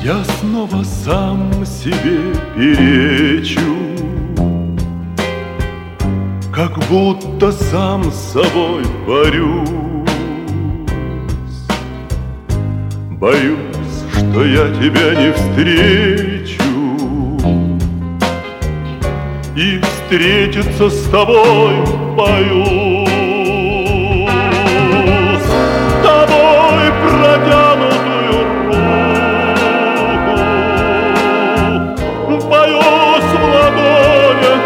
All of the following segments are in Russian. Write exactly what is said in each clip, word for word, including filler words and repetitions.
Я снова сам себе перечу, как будто сам с собой борюсь. Боюсь, что я тебя не встречу, и встретиться с тобой боюсь. С тобой протянутую руку боюсь в ладонях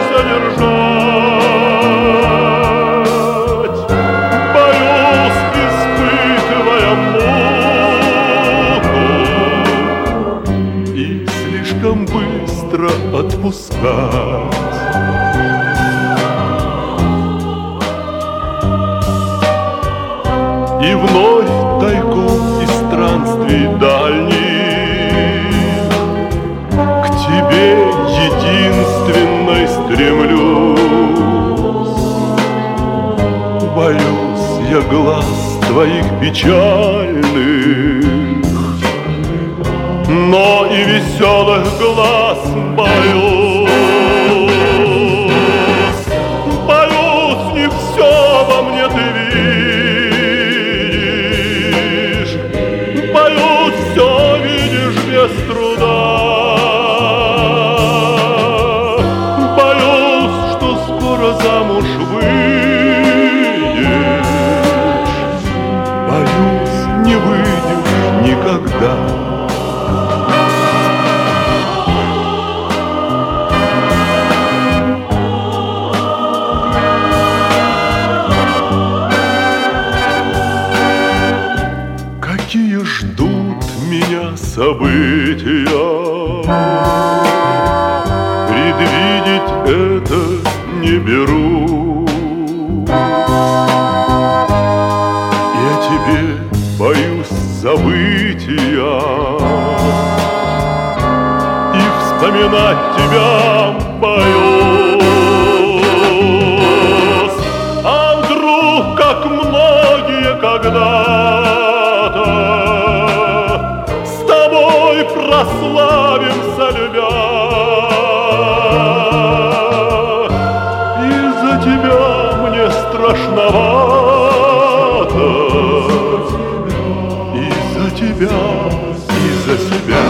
задержать. Боюсь, испытывая муку, и слишком быстро отпускать. И вновь тайком из странствий дальних к тебе единственной стремлюсь. Боюсь я глаз твоих печальных, но и веселых глаз боюсь. Боюсь, не все во мне ты видишь, боюсь, все видишь без труда. Боюсь, что скоро замуж выйдешь, боюсь, не выйдешь никогда. Какие ждут меня события, предвидеть это не берусь. Я тебе боюсь забытия, и вспоминать тебя боюсь. А вдруг, как многие когда-то, прославимся, любя, из-за тебя мне страшновато, из-за тебя, из-за себя.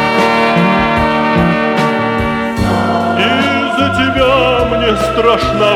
Страшновато,